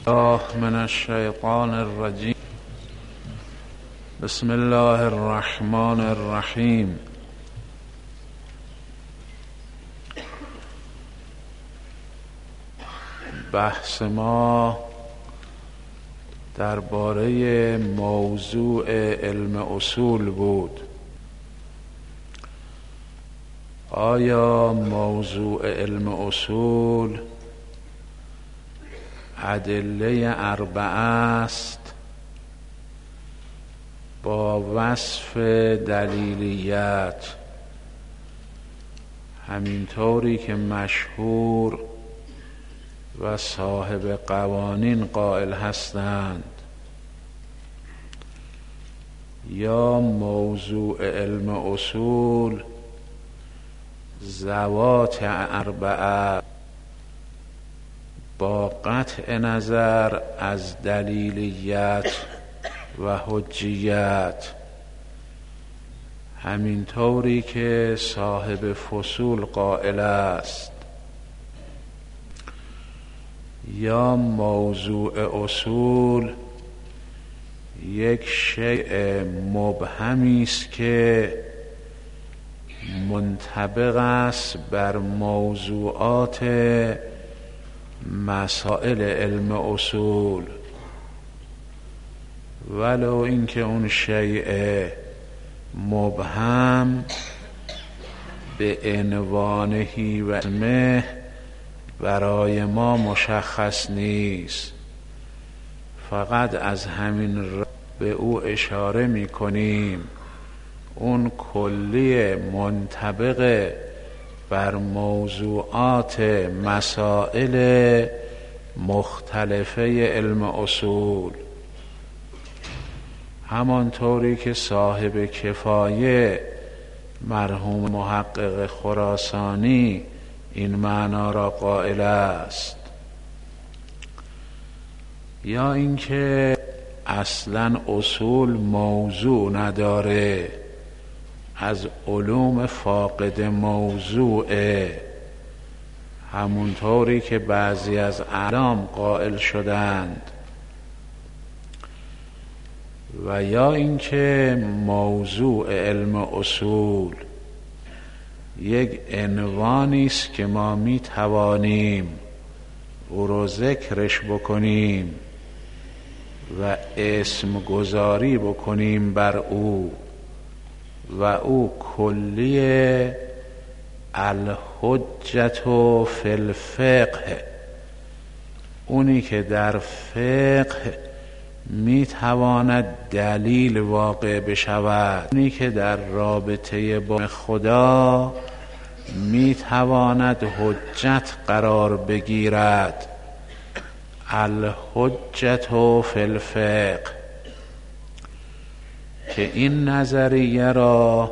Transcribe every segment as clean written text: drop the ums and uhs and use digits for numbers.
من الشیطان الرجیم. بسم الله الرحمن الرحیم. بحث ما درباره موضوع علم اصول بود. آیا موضوع علم اصول ادله اربعه است با وصف دلیلیت، همینطوری که مشهور و صاحب قوانین قائل هستند، یا موضوع علم اصول ذوات اربعه با قطع نظر از دلیلیت و حجیت، همینطوری که صاحب فصول قائل است، یا موضوع اصول یک شیء مبهمی است که منطبق است بر موضوعات مسائل علم اصول، ولو اینکه اون شیء مبهم به عنوانه و اسمه برای ما مشخص نیست. فقط از همین به او اشاره می کنیم. اون کلی منطبق بر موضوعات مسائل مختلفه علم اصول، همانطوری که صاحب کفایه مرحوم محقق خراسانی این معنا را قائل است، یا اینکه اصلا اصول موضوع نداره، از علوم فاقد موضوعه، همونطوری که بعضی از اعلام قائل شدند، و یا اینکه موضوع علم اصول یک عنوانی است که ما می توانیم او رو ذکرش بکنیم و اسم گذاری بکنیم بر او، و او کلیه الحجت فی الفقه، اونی که در فقه می تواند دلیل واقع بشود، اونی که در رابطه با خدا می تواند حجت قرار بگیرد. الحجت فی الفقه، که این نظریه را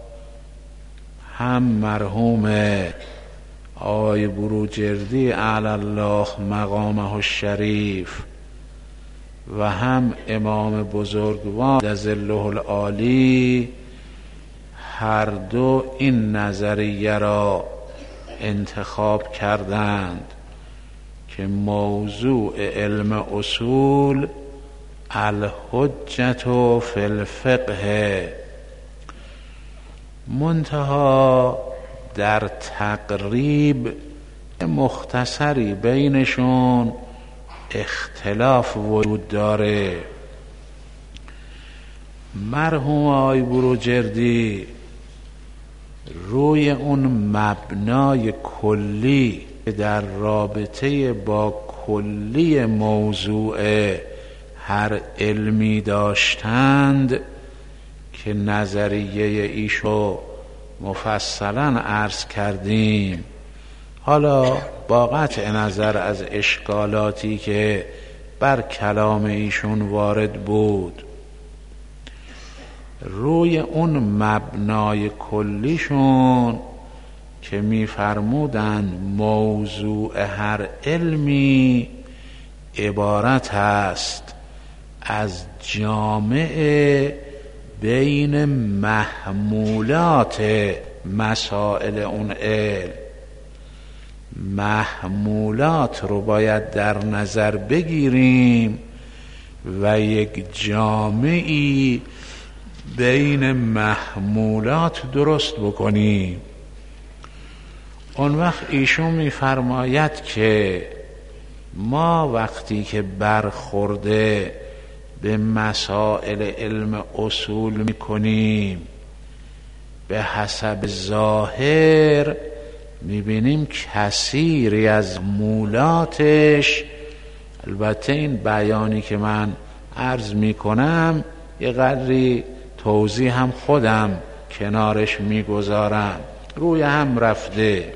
هم مرحوم آقای بروجردی اعلی الله مقامه الشریف و هم امام بزرگوار ظله العالی هر دو این نظریه را انتخاب کردند که موضوع علم اصول الحجت فی الفقه، منتها در تقریب مختصری بینشون اختلاف وجود داره. مرحوم آقای بروجردی روی اون مبنای کلی در رابطه با کلی موضوع هر علمی داشتند که نظریه ایشو مفصلا عرض کردیم، حالا با قطع نظر از اشکالاتی که بر کلام ایشون وارد بود، روی اون مبنای کلیشون که می‌فرمودند موضوع هر علمی عبارت است از جامع بین محمولات مسائل اون علم، محمولات رو باید در نظر بگیریم و یک جامعی بین محمولات درست بکنیم. اون وقت ایشون می‌فرماید که ما وقتی که برخورده به مسائل علم اصول می‌کنیم به حسب ظاهر می‌بینیم کثیری از مولاتش، البته این بیانی که من عرض می‌کنم یه قدری توضیح هم خودم کنارش می‌گذارم، روی هم رفته.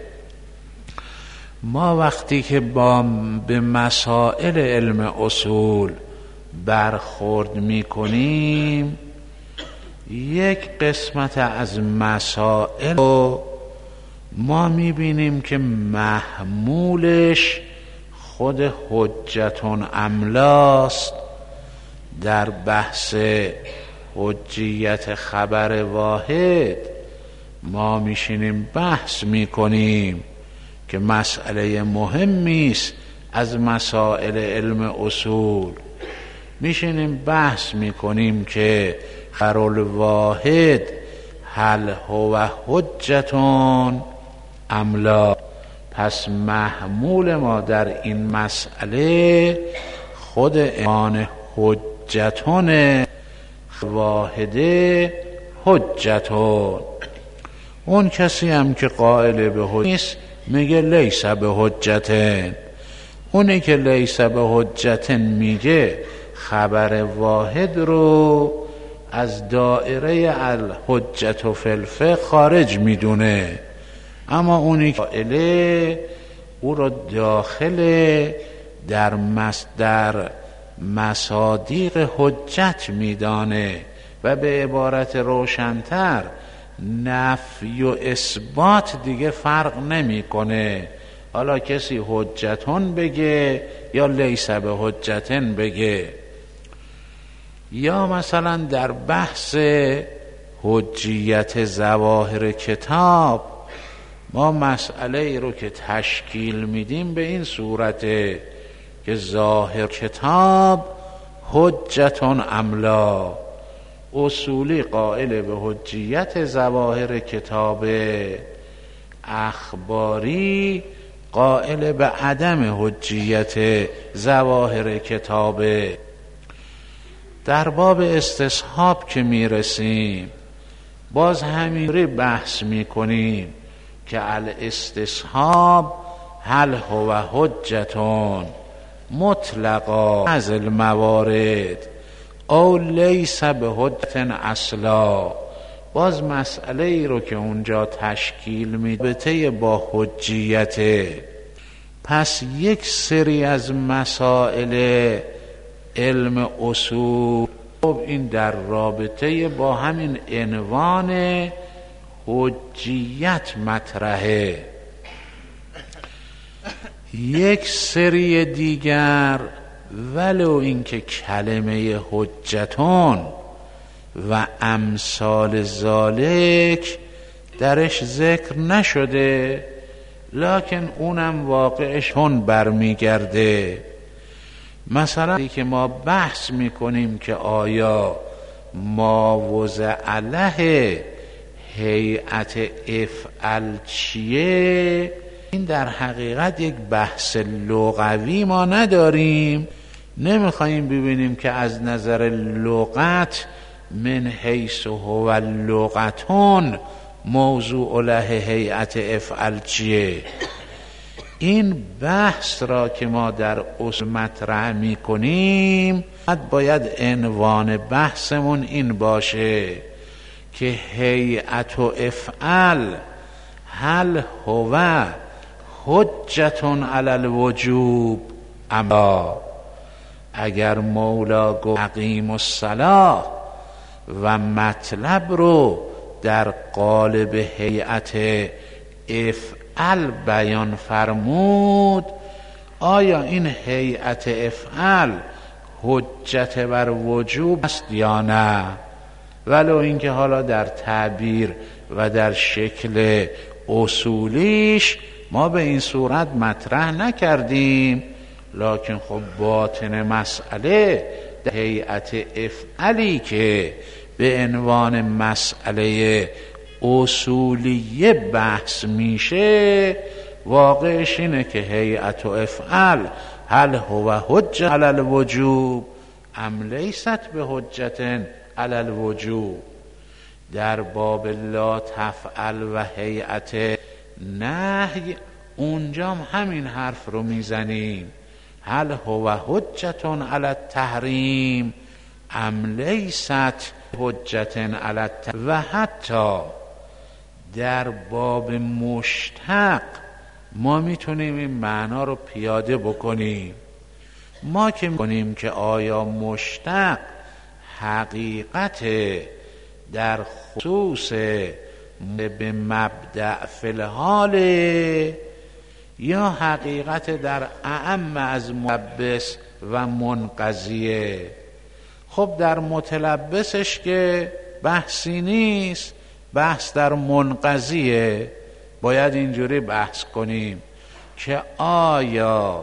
ما وقتی که به مسائل علم اصول برخورد می‌کنیم یک قسمت از مسائل رو ما می‌بینیم که محمولش خود حجتون املاست. در بحث حجیت خبر واحد ما میشینیم بحث میکنیم که مسئله مهمی است از مسائل علم اصول. میشینیم بحث میکنیم که خبر الواحد هل هو حجتون املا. پس محمول ما در این مسئله خود عنوان حجتون واحده حجتون. اون کسی هم که قائل به حجت نیست میگه لیس به حجتن. اونی که لیس به حجتن میگه خبر واحد رو از دائره الحجت فی الفقه خارج میدونه، اما اونی که قائله او رو داخل در مصادیق حجت میدانه و به عبارت روشن‌تر نفی و اثبات دیگه فرق نمیکنه. حالا کسی حجتون بگه یا لیس به حجتن بگه. یا مثلا در بحث حجیت ظواهر کتاب ما مسئله ای رو که تشکیل میدیم به این صورته که ظاهر کتاب حجتون املا. اصولی قائل به حجیت ظواهر کتاب، اخباری قائل به عدم حجیت ظواهر کتاب. در باب استصحاب که میرسیم باز همینطوری بحث میکنیم که الاستصحاب هل هو حجتون مطلقا از الموارد او لیس به حجتن اصلا. باز مسئله ای رو که اونجا تشکیل میده با حجیت. پس یک سری از مسائل علم اصول این در رابطه با همین عنوان حجیت مطرحه. یک سری دیگر ولو اینکه کلمه حجتون و امثال ذالک درش ذکر نشده، لکن اونم واقعشون برمیگرده. مثلا که ما بحث میکنیم که آیا ما وضع له هیئت افعل چیه، این در حقیقت یک بحث لغوی ما نداریم. نمیخواییم ببینیم که از نظر لغت من حیث هو اللغتون موضوع له هیئت افعل چیه. این بحث را که ما در اصول مطرح میکنیم باید عنوان بحثمون این باشه که هیئت و افعل هل هو حجتون علی الوجوب اما. اگر مولا گفت اقیم الصلاة و مطلب رو در قالب هیئت افعل بیان فرمود، آیا این هیئت افعل حجت بر وجوب است یا نه؟ ولو اینکه حالا در تعبیر و در شکل اصولیش ما به این صورت مطرح نکردیم، لکن خب باطن مسئله در هیئت افعلی که به عنوان مسئله اصولیه بحث میشه، واقعش اینه که هیئت و افعل هل هو حجة علی الوجوب ام لیست به حجة علی الوجوب. در باب لا تفعل و هیئت نهی اونجا همین حرف رو میزنیم، هل هو حجة علی التحریم ام لیست حجة علی التحریم. و حتی در باب مشتق ما میتونیم این معنا رو پیاده بکنیم. ما که میکنیم که آیا مشتق حقیقت در خصوص به مبدأ فی الحال یا حقیقت در اعم از ملبس و منقضیه. خب در متلبسش که بحثی نیست، بحث در منقضیه. باید اینجوری بحث کنیم که آیا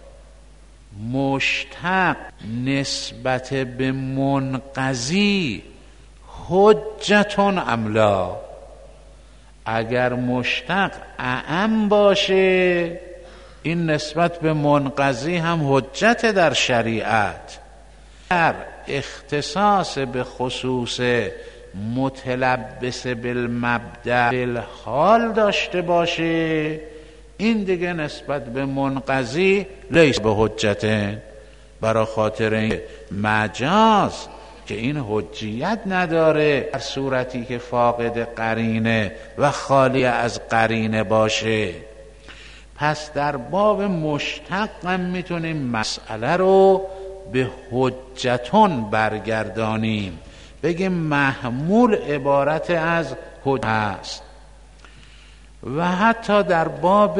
مشتق نسبت به منقضی حجتون ام لا. اگر مشتق اعم باشه این نسبت به منقضی هم حجت در شریعت. در اختصاص به خصوص متلبس بالمبدأ بالحال داشته باشه این دیگه نسبت به منقضی لیس به حجته، برای خاطر این مجاز که این حجیت نداره در صورتی که فاقد قرینه و خالی از قرینه باشه. پس در باب مشتق هم میتونیم مسئله رو به حجتون برگردانیم، بگیم محمول عبارت از حجت است. و حتی در باب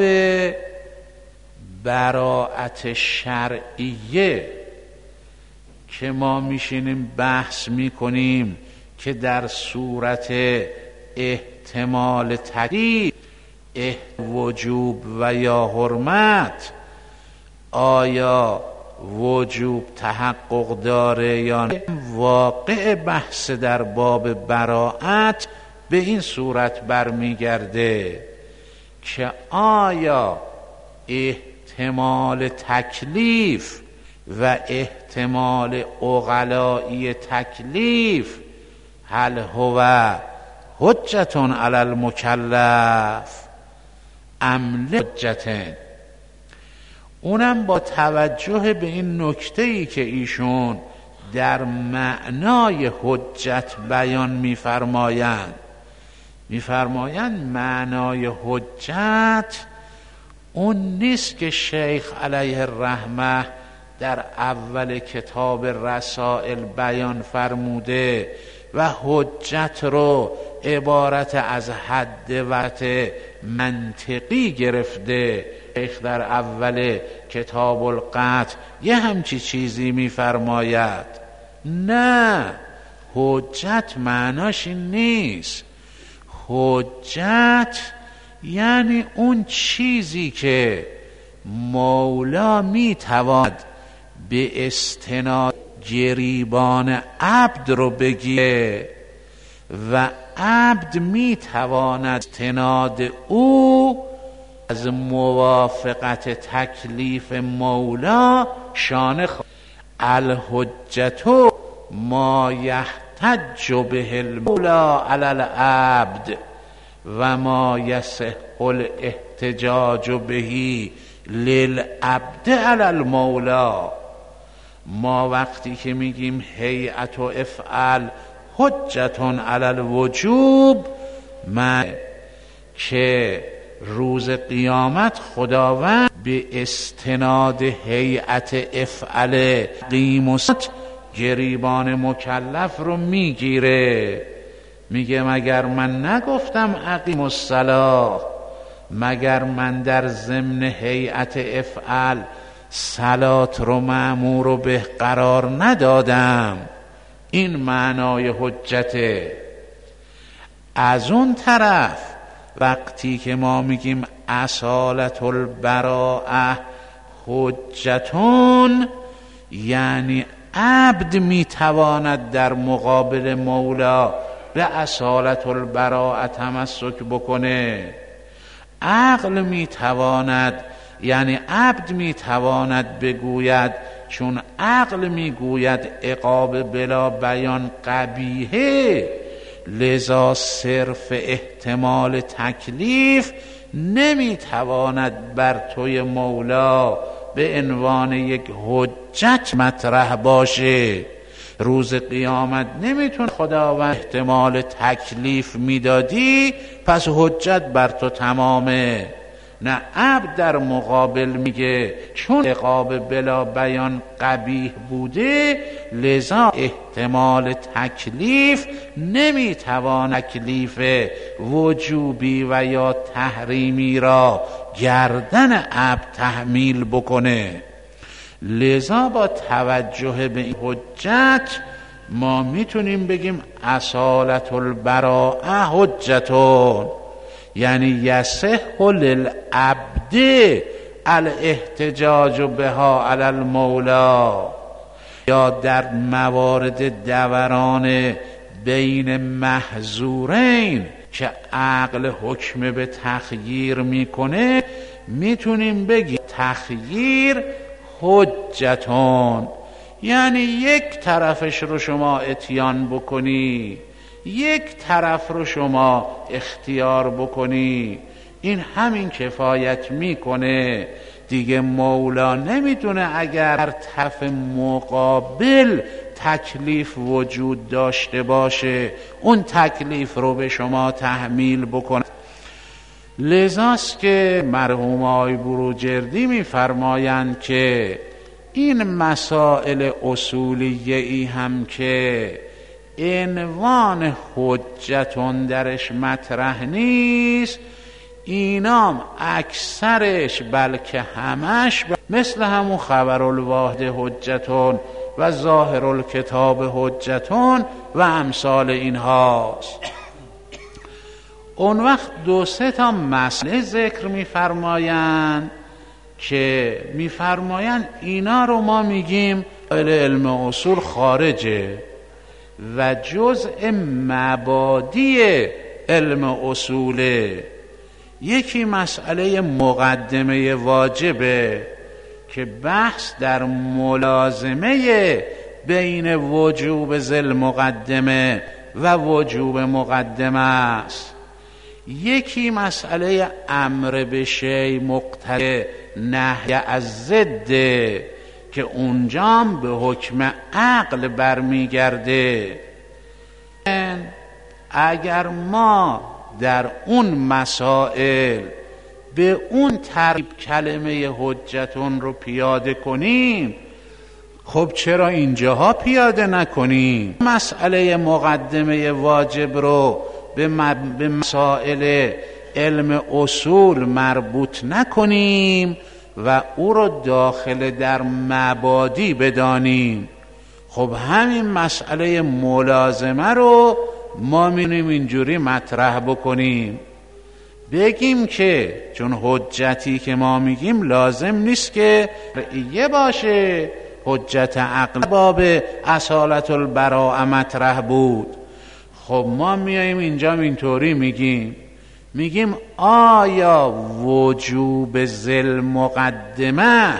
براءت شرعیه که ما میشینیم بحث میکنیم که در صورت احتمال تکلیف وجوب و یا حرمت آیا وجوب تحقق داره یا نه، واقع بحث در باب براءت به این صورت برمیگرده که آیا احتمال تکلیف و احتمال عقلائی تکلیف هل هو حجتون علی المکلف ام حجتن. اونم با توجه به این نکته‌ای که ایشون در معنای حجت بیان میفرمایند معنای حجت اون نیست که شیخ علیه الرحمه در اول کتاب رسائل بیان فرموده و حجت رو عبارت از حد وقت منطقی گرفته. شیخ در اول کتاب القطع یه همچی چیزی میفرماید. نه، حجت معناش این نیست. حجت یعنی اون چیزی که مولا میتواند به استناد گریبان عبد رو بگیره و عبد میتواند استناد او از موافقت تکلیف مولا شانه الحجت ما یحتج به المولا علی العبد و ما یصح الاحتجاج به للعبد علی المولا. ما وقتی که میگیم هیئت و افعل حجتون علی الوجوب، من که روز قیامت خداوند به استناد هیئت افعل قیم و گریبان مکلف رو میگیره، میگه مگر من نگفتم اقیم الصلاة؟ مگر من در ضمن هیئت افعل صلات رو مأمور و به قرار ندادم؟ این معنای حجته. از اون طرف وقتی که ما میگیم اصالت البراءه حجتون، یعنی عبد میتواند در مقابل مولا به اصالت البراءه تمسک بکنه. عقل میتواند، یعنی عبد میتواند بگوید چون عقل میگوید عقاب بلا بیان قبیحه، لذا صرف احتمال تکلیف نمیتواند بر توی مولا به عنوان یک حجت مطرح باشه. روز قیامت نمیتونه خداوند احتمال تکلیف میدادی پس حجت بر تو تمامه. نه، عبد در مقابل میگه چون عقاب بلا بیان قبیح بوده لذا احتمال تکلیف نمیتوان تکلیف وجوبی و یا تحریمی را گردن عبد تحمیل بکنه. لذا با توجه به این حجت ما میتونیم بگیم اصالت البراءه حجتون، یعنی یصح للعبد الاحتجاج بها علی المولا. یا در موارد دوران بین محظورین که عقل حکم به تخییر میکنه میتونیم بگیم تخییر حجتون، یعنی یک طرفش رو شما اتیان بکنی، یک طرف رو شما اختیار بکنی، این همین کفایت میکنه دیگه. مولا نمیتونه اگر در طرف مقابل تکلیف وجود داشته باشه اون تکلیف رو به شما تحمیل بکنه. لذاست که مرحوم آقای بروجردی میفرمایند که این مسائل اصولیه ای هم که عنوان حجتون درش مطرح نیست، اینام اکثرش بلکه همش مثل همون خبر الواحد حجتون و ظاهر الکتاب حجتون و امثال اینهاست. اون وقت دو سه تا مسئله ذکر میفرمایند که میفرمایند اینا رو ما میگیم علم اصول خارجه و جزء مبادی علم اصوله. یکی مسئله مقدمه واجبه که بحث در ملازمه بین وجوب ذل مقدمه و وجوب مقدمه است. یکی مسئله امر به شیء مقتضی نهی از ضده که اونجام به حکم عقل برمیگرده. اگر ما در اون مسائل به اون ترتیب کلمه حجتون رو پیاده کنیم، خب چرا اینجاها پیاده نکنیم؟ مسئله مقدمه واجب رو به مسائل علم اصول مربوط نکنیم و او رو داخل در مبادی بدانیم. خب همین مسئله ملازمه رو ما می‌تونیم اینجوری مطرح بکنیم، بگیم که چون حجتی که ما میگیم لازم نیست که رعیه باشه، حجت عقل باب اصالت البراءه مطرح بود. خب ما میاییم اینجا اینطوری میگیم آیا وجوب ذل مقدمه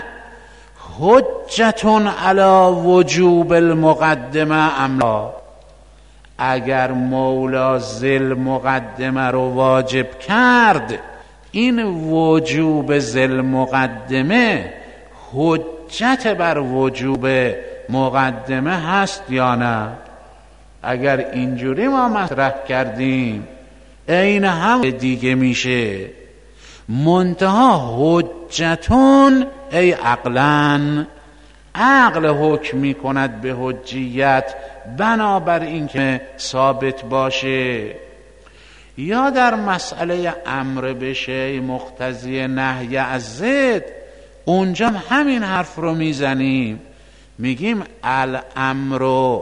حجتون علی وجوب المقدمه ام لا؟ اگر مولا ذل مقدمه رو واجب کرد، این وجوب ذل مقدمه حجت بر وجوب مقدمه هست یا نه؟ اگر اینجوری ما مطرح کردیم این هم دیگه میشه. منتها حجتون ای عقلن، عقل حکم می کند به حجیت بنابر این که ثابت باشه. یا در مسئله امر به شیء مقتضی نهی از ضد، اونجا همین حرف رو میزنیم، میگیم الامر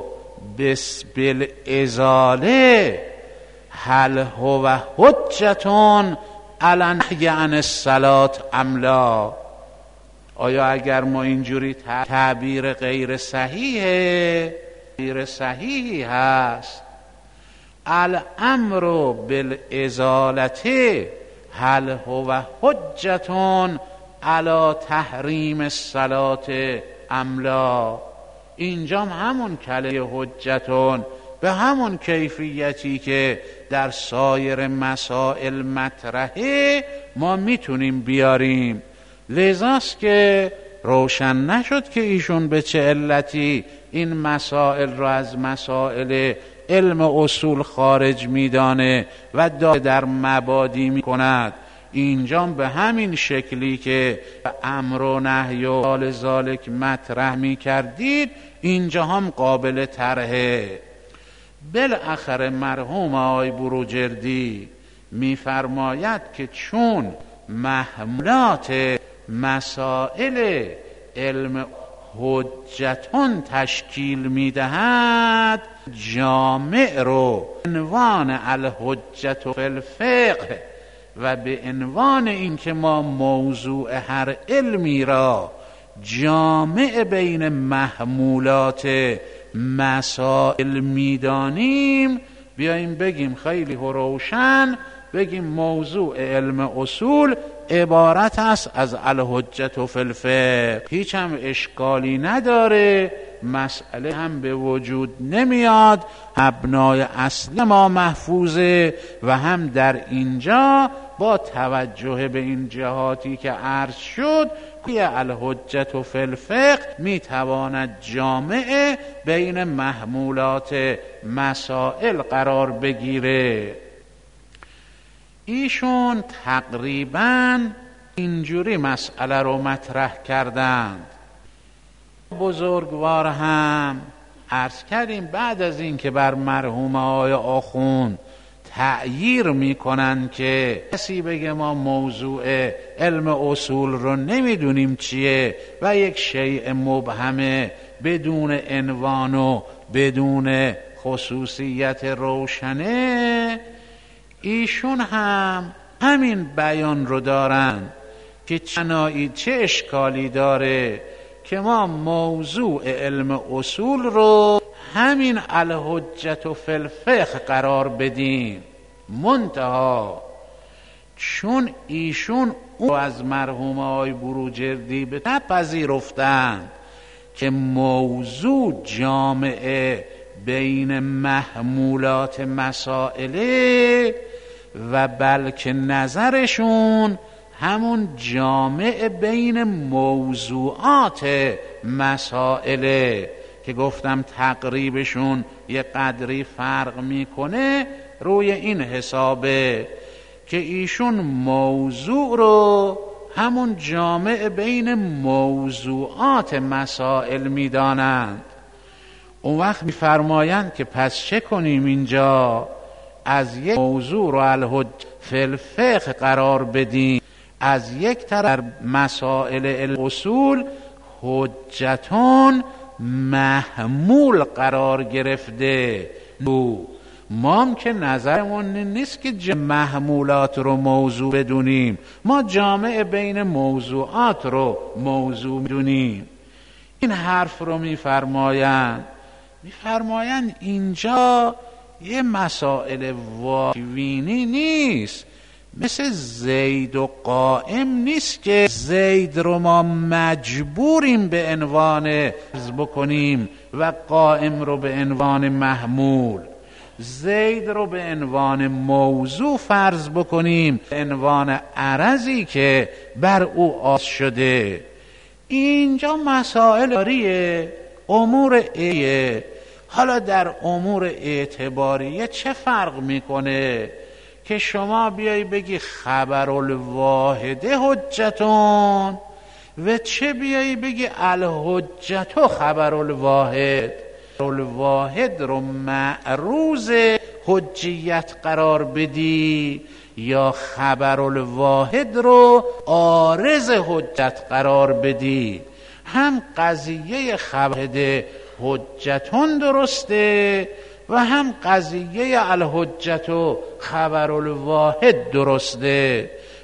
بالازاله هل هو حجتون النهی عن الصلاة ام لا؟ آیا اگر ما اینجوری تعبیر غیر صحیحی هست، الامر بالازالة هل هو حجة علی تحریم الصلاة ام لا؟ اینجا همون کلمه حجتون به همون کیفیتی که در سایر مسائل مطرحه ما میتونیم بیاریم. لذاست که روشن نشد که ایشون به چه علتی این مسائل را از مسائل علم اصول خارج میدانه و در مبادی میکند. اینجا به همین شکلی که امر و نهی و حال ذالک مطرح میکردید اینجا هم قابل طرحه. بالاخره مرحوم آقای بروجردی میفرماید که چون محمولات مسائل علم حجتون تشکیل میدهد، جامع رو عنوان الحجت فی الفقه و به عنوان اینکه ما موضوع هر علمی را جامع بین محمولات مسائل میدانیم، بیاییم بگیم خیلی روشن بگیم موضوع علم اصول عبارت است از الحجت فی الفقه. هیچ هم اشکالی نداره، مسئله هم به وجود نمیاد، مبنای اصلی ما محفوظه و هم در اینجا با توجه به این جهاتی که عرض شد که الحجت فی الفقه میتواند جامع بین محمولات مسائل قرار بگیره. ایشون تقریباً اینجوری مسئله رو مطرح کردند. بزرگوار هم عرض کردیم بعد از این که بر مرحوم آقای آخوند تعییر میکنن که کسی بگه ما موضوع علم اصول رو نمیدونیم چیه و یک شیء مبهمه بدون عنوان و بدون خصوصیت روشنه، ایشون هم همین بیان رو دارن که چه اشکالی داره که ما موضوع علم اصول رو همین الحجت فی الفقه قرار بدیم. منتها چون ایشون او از مرحوم آقای بروجردی به نپذیرفتند که موضوع جامعه بین محمولات مسائله و بلکه نظرشون همون جامع بین موضوعات مسائله که گفتم تقریبشون یه قدری فرق میکنه، روی این حسابه که ایشون موضوع رو همون جامع بین موضوعات مسائل میدانند. اون وقت میفرمایند که پس چه کنیم اینجا؟ از یک موضوع رو الحجت فی الفقه قرار بدیم، از یک طرف مسائل اصول حجتون محمول قرار گرفته. ما هم که نظرمون نیست که محمولات رو موضوع بدونیم، ما جامع بین موضوعات رو موضوع میدونیم. این حرف رو میفرمایند اینجا یه مسائل واقعینی نیست، مثل زید و قائم نیست که زید رو ما مجبوریم به عنوان فرض بکنیم و قائم رو به عنوان محمول، زید رو به عنوان موضوع فرض بکنیم به عنوان عرضی که بر او آس شده. اینجا مسائل داریه، امور ایه. حالا در امور اعتباریه چه فرق میکنه که شما بیایی بگی خبر الواحده حجتون و چه بیایی بگی الحجت خبر الواحد؟ الواحد رو معروض حجیت قرار بدی یا خبر الواحد رو عارض حجت قرار بدی؟ هم قضیه خبر حجتون درسته و هم قضیه الحجت و خبر الواحد درسته.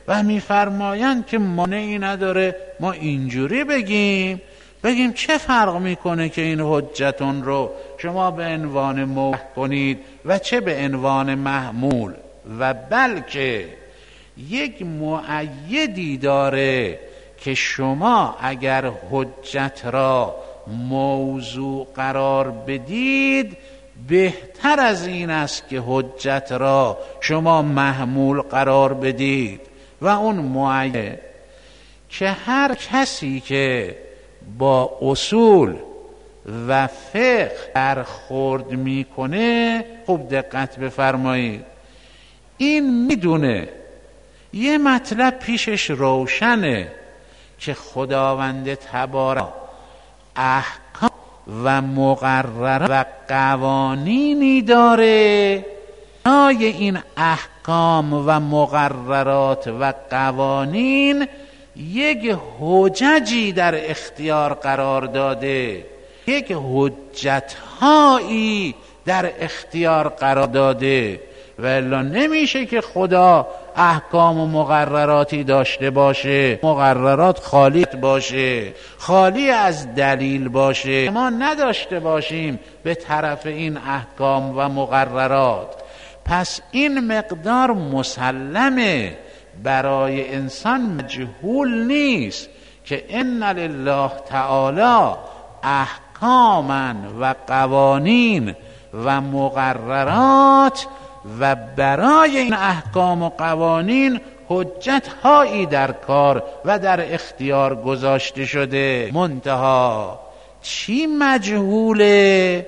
و میفرمایند که مانعی نداره ما اینجوری بگیم چه فرق میکنه که این حجتون رو شما به عنوان موضوع کنید و چه به عنوان محمول، و بلکه یک مؤیدی داره که شما اگر حجت را موضوع قرار بدید بهتر از این است که حجت را شما محمول قرار بدید. و اون مؤید که هر کسی که با اصول و فقه برخورد میکنه، خوب دقت بفرمایید، این میدونه یه مطلب پیشش روشنه که خداوند تبارک احکام و مقررات و قوانینی داره. این احکام و مقررات و قوانین یک حججی در اختیار قرار داده، یک حجتهایی در اختیار قرار داده، و الا نمیشه که خدا احکام و مقرراتی داشته باشه، مقررات خالی باشه، خالی از دلیل باشه، ما نداشته باشیم به طرف این احکام و مقررات. پس این مقدار مسلمه، برای انسان مجهول نیست که ان لله تعالی احکاما و قوانین و مقررات، و برای این احکام و قوانین حجت هایی در کار و در اختیار گذاشته شده. منتها چی مجهوله؟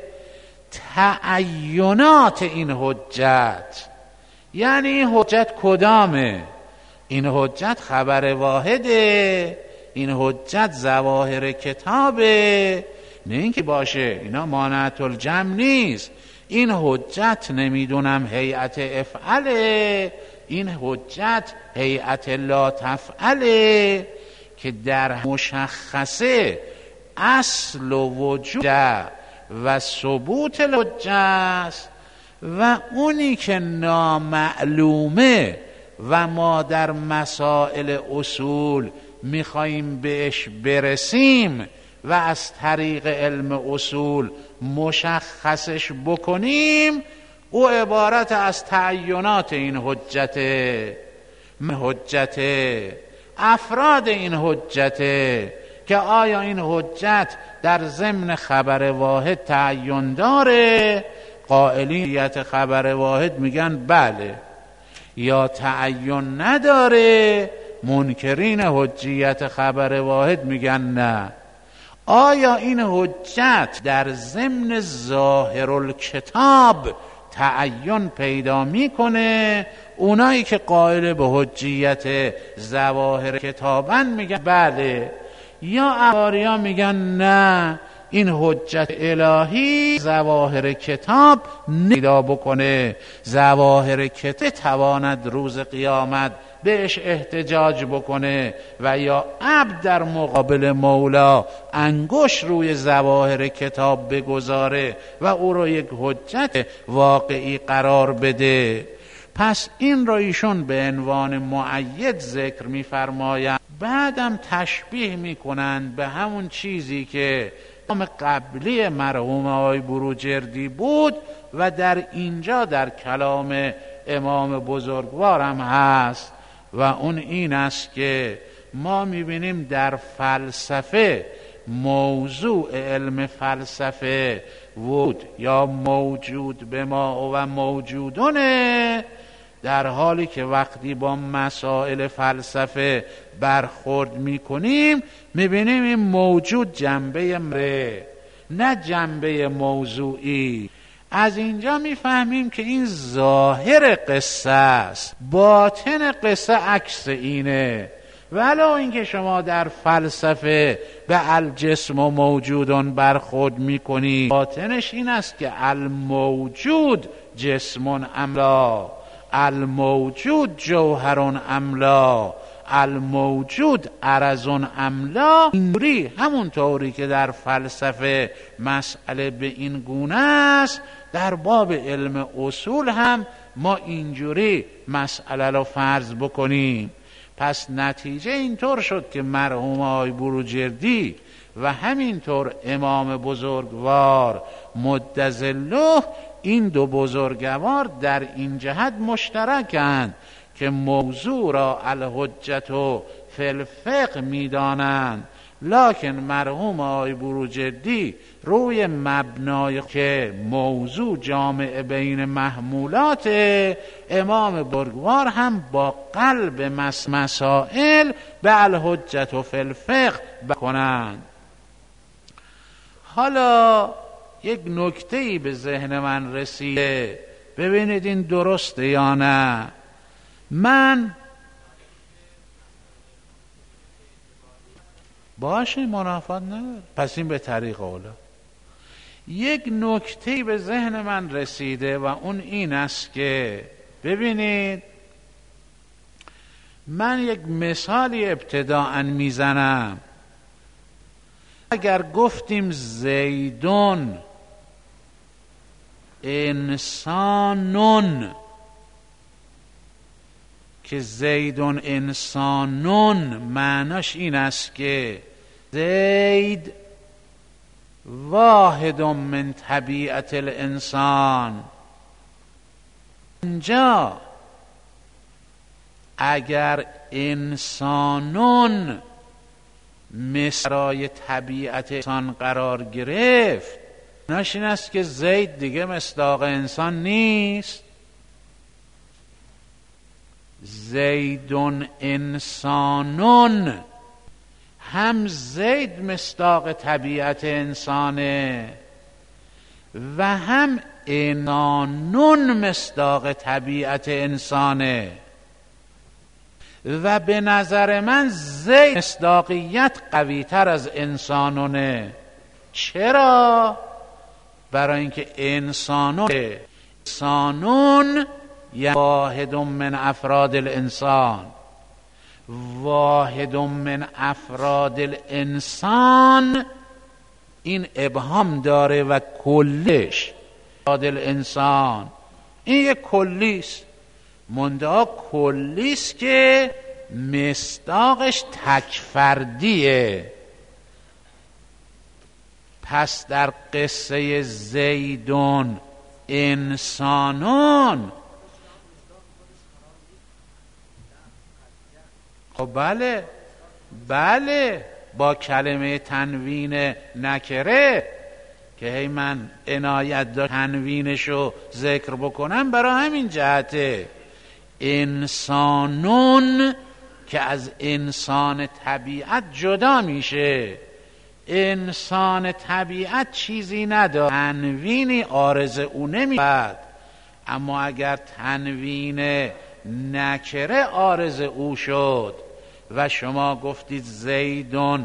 تعینات این حجت. یعنی این حجت کدامه؟ این حجت خبر واحده، این حجت ظواهر کتابه، نه اینکه باشه اینا مانعت الجمع نیست. این حجت نمیدونم هیئت افعله، این حجت هیئت لا تفعله، که در مشخصه اصل و وجود و ثبوت الحجه است، و اونی که نامعلومه و ما در مسائل اصول میخواییم بهش برسیم و از طریق علم اصول مشخصش بکنیم، او عبارت از تعینات این حجت افراد این حجت، که آیا این حجت در ضمن خبر واحد تعین داره؟ قائلیت خبر واحد میگن بله. یا تعین نداره؟ منکرین حجیت خبر واحد میگن نه. آیا این حجت در ضمن ظاهر الکتاب تعین پیدا میکنه؟ اونایی که قائل به حجیت ظواهر کتابن میگن بله. یا احباریا میگن نه، این حجت الهی ظواهر کتاب پیدا بکنه، ظواهر کتاب تواند روز قیامت بهش احتجاج بکنه، و یا عبد در مقابل مولا انگشت روی ظواهر کتاب بگذاره و او رو یک حجت واقعی قرار بده. پس این رو ایشون به عنوان مؤید ذکر می‌فرمایند، بعدم تشبیه میکنند به همون چیزی که قبلی مرحوم آقای بروجردی بود و در اینجا در کلام امام بزرگوارم هست، و اون این است که ما میبینیم در فلسفه موضوع علم فلسفه وجود یا موجود به ما و موجودونه، در حالی که وقتی با مسائل فلسفه برخورد میکنیم میبینیم این موجود جنبه مره، نه جنبه موضوعی. از اینجا میفهمیم که این ظاهر قصه است، باطن قصه عکس اینه. ولو اینکه شما در فلسفه به الجسم و موجودون برخورد میکنی، باطنش این است که الموجود جسم املا، الموجود جوهر املا، الموجود عرض املا. اینطوری همونطوری که در فلسفه مسئله به این گونه است، در باب علم اصول هم ما اینجوری مسئله رو فرض بکنیم. پس نتیجه اینطور شد که مرحوم آقای بروجردی و همینطور امام بزرگوار مدظله، این دو بزرگوار در این جهت مشترکند که موضوع را الحجت و فی الفقه میدانند، لکن مرحوم آقای بروجردی روی مبنای که موضوع جامع بین محمولات، امام بزرگوار هم با قلب مسائل به الحجت و فی الفقه بکنند. حالا یک نکته‌ای به ذهن من رسیده، ببینید این درسته یا نه. من باشه منافات نداره، پس این به طریق اولا. یک نکته‌ای به ذهن من رسیده و اون این است که ببینید، من یک مثالی ابتداءً میزنم. اگر گفتیم زیدون انسانون، که زیدون انسانون معناش این است که زید واحد من طبیعت الانسان. اینجا اگر انسانون مثرای طبیعت انسان قرار گرفت، معناش این است که زید دیگه مصداق انسان نیست. زیدون انسانون، هم زید مصداق طبیعت انسانه و هم انسانون مصداق طبیعت انسانه، و به نظر من زید مصداقیت قوی تر از انسانونه. چرا؟ برای اینکه انسانون یعنی واحد من افراد الانسان، واحد من افراد الانسان این ابهام داره و کلش افراد الانسان این یک کلیست، منتها کلیست که مصداقش تکفردیه. پس در قصه زیدون انسانون، خب بله با کلمه تنوین نکره که هی من عنایت داشت تنوینشو ذکر بکنم، برای همین جهته. انسانون که از انسان طبیعت جدا میشه، انسان طبیعت چیزی نداره، تنوینی عارض او نمیاد، اما اگر تنوین نکره عارض او شد و شما گفتید زیدون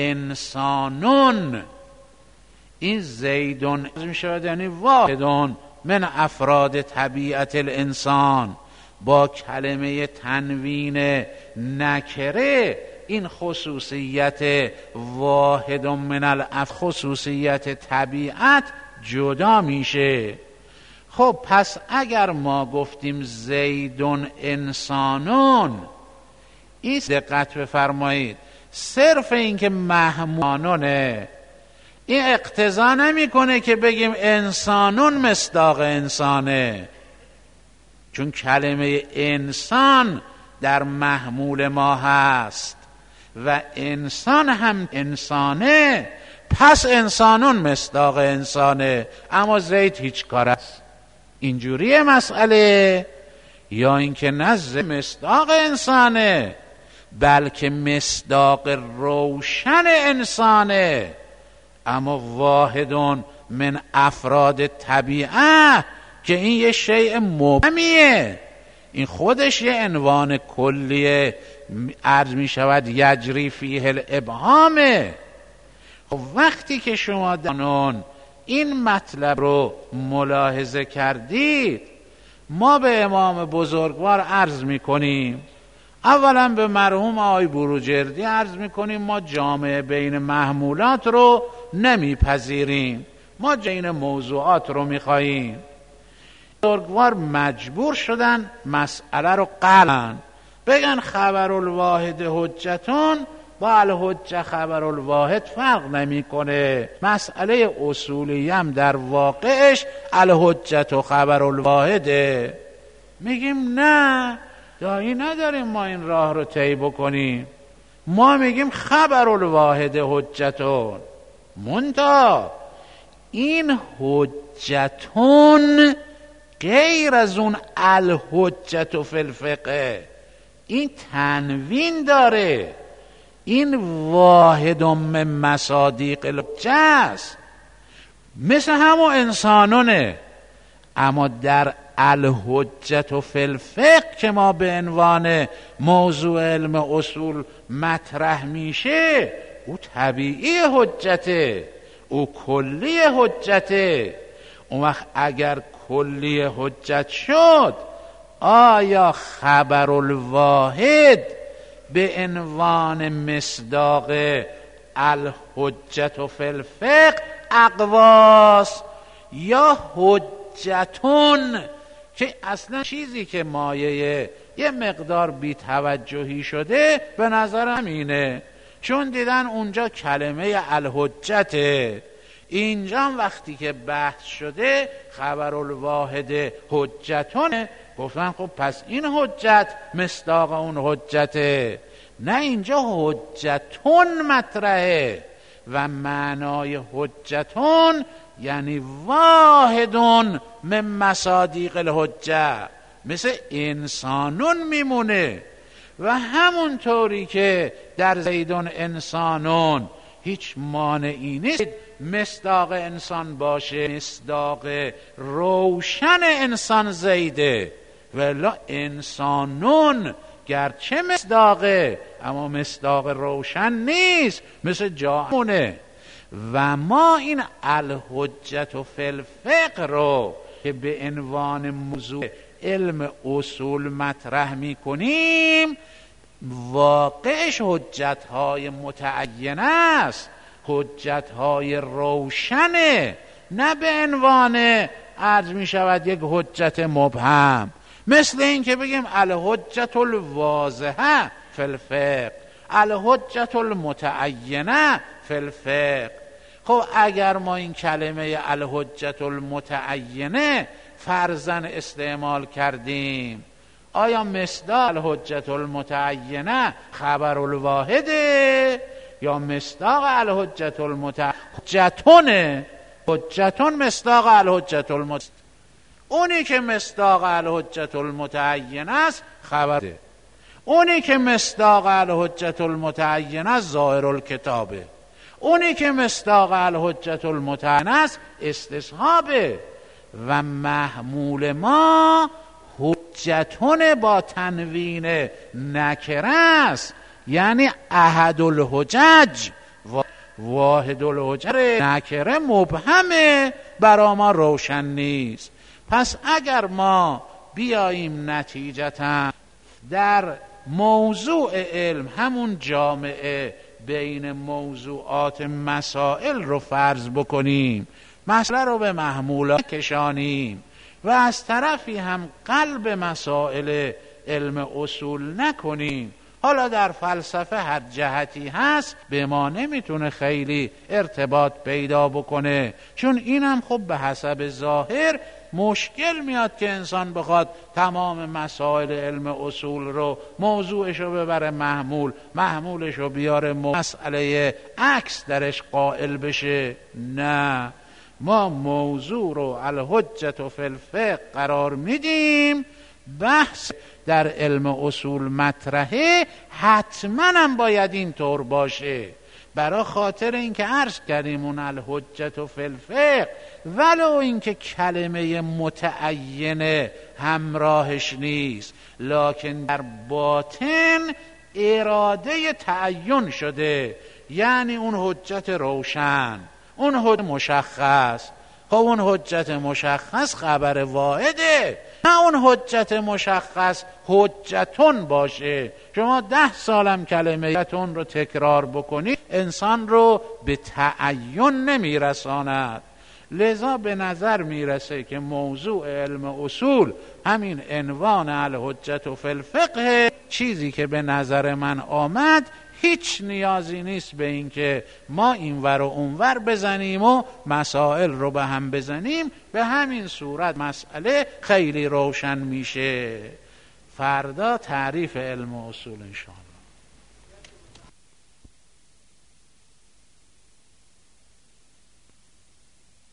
انسانون، این زیدون می شود یعنی واحدون من افراد طبیعت الانسان. با کلمه تنوین نکره این خصوصیت واحد من خصوصیت طبیعت جدا میشه. خب پس اگر ما گفتیم زیدون انسانون، این دقت بفرمایید، صرف این که محمولانونه این اقتضا نمیکنه که بگیم انسانون مصداق انسانه، چون کلمه انسان در محمول ما هست و انسان هم انسانه، پس انسانون مصداق انسانه، اما زید هیچ کار است. اینجوریه مسئله، یا اینکه نه مصداق انسانه بلکه مصداق روشن انسانه، اما واحدون من افراد طبیعه که این یه شیء مبهمیه، این خودش یه عنوان کلیه، عرض می شود یجری فیه الابهامه. خب وقتی که شما دانون این مطلب رو ملاحظه کردید، ما به امام بزرگوار عرض می کنیم، اولا به مرحوم آقای بروجردی عرض می کنیم ما جامع بین محمولات رو نمیپذیریم، ما جین موضوعات رو می خواهیم. بزرگوار مجبور شدن مسئله رو قلن، بگن خبر الواحد حجتون با الحجه خبر الواحد فرق نمیکنه. مسئله اصولی هم در واقعش الحجت و خبر الواحده. میگیم نه، دایی نداریم ما این راه رو طی بکنیم. ما میگیم خبر الواحد حجتون، منتها این حجتون غیر از اون الحجت فی الفقه، این تنوین داره. این واحد من مصادیق الحجه است، مثل همون انسانونه. اما در الحجت فی الفقه که ما به عنوان موضوع علم اصول مطرح میشه، او طبیعی حجته، او کلی حجته. اون وقت اگر کلی حجت شد، آیا خبر الواحد به عنوان مصداق الحجت فی الفقه اقواس، یا حجتون که اصلا چیزی که مایه یه مقدار بی‌توجهی شده به نظر همینه، چون دیدن اونجا کلمه الحجته، اینجا وقتی که بحث شده خبر الواحد حجتونه، گفتن خب پس این حجت مصداق اون حجته. نه، اینجا حجتون مطرحه و معنای حجتون یعنی واحدون من مصادیق الحجه، مثل انسانون میمونه. و همونطوری که در زیدون انسانون هیچ مانعی نیست مصداق انسان باشه، مصداق روشن انسان زیده، ولی انسانون گرچه مصداقه اما مصداق روشن نیست، مثل جامونه. و ما این الحجت فی الفقه رو که به عنوان موضوع علم اصول مطرح میکنیم، واقعش حجتهای متعینه است، حجتهای روشنه، نه به عنوان عرض می شود یک حجت مبهم. مثل این که بگیم الحجت الواضحه فی الفقه، الحجت المتعینه فی الفقه. خب اگر ما این کلمه الحجت المتعینه فرضاً استعمال کردیم، آیا مصداق الحجت المتعینه خبر الواحده یا مصداق الحجت حجتونه؟ حجتون مصداق الحجت المتعینه. اونی که مصداق الحجت المتعینه است خبره، اونی که مصداق الحجت المتعینه است ظاهر الکتابه، اونی که مصداق الحجت المتعینه است استصحابه. و محمول ما حجتون با تنوین نکره است، یعنی احد الحجج، واحد الحجج نکره مبهمه، برا ما روشن نیست. پس اگر ما بیاییم نتیجتا در موضوع علم، همون جامعه بین موضوعات مسائل رو فرض بکنیم، مسئله رو به محمولات کشانیم و از طرفی هم قلب مسائل علم اصول نکنیم، حالا در فلسفه هر جهتی هست به ما نمیتونه خیلی ارتباط پیدا بکنه، چون اینم خب به حسب ظاهر مشکل میاد که انسان بخواد تمام مسائل علم اصول رو موضوعش رو ببره محمول، محمولش رو بیاره مسئله عکس درش قائل بشه. نه، ما موضوع رو الحجت فی الفقه قرار میدیم، بحث در علم اصول مطرحه، حتما هم باید این طور باشه، برای خاطر اینکه عرض کردیم اون الحجت فی الفقه ولو اینکه کلمه متعینه همراهش نیست، لکن در باطن اراده تعین شده، یعنی اون حجت روشن، اون حجت مشخص. خب اون حجت مشخص خبر واحده، نه اون حجت مشخص حجتون باشه. شما 10 سالم کلمه حجتون رو تکرار بکنید انسان رو به تعین نمیرساند. لذا به نظر میرسه که موضوع علم اصول همین عنوان الحجت فی الفقه چیزی که به نظر من آمد هیچ نیازی نیست به این که ما اینور و اونور بزنیم و مسائل رو به هم بزنیم. به همین صورت مسئله خیلی روشن میشه. فردا تعریف علم و اصول انشاءالله.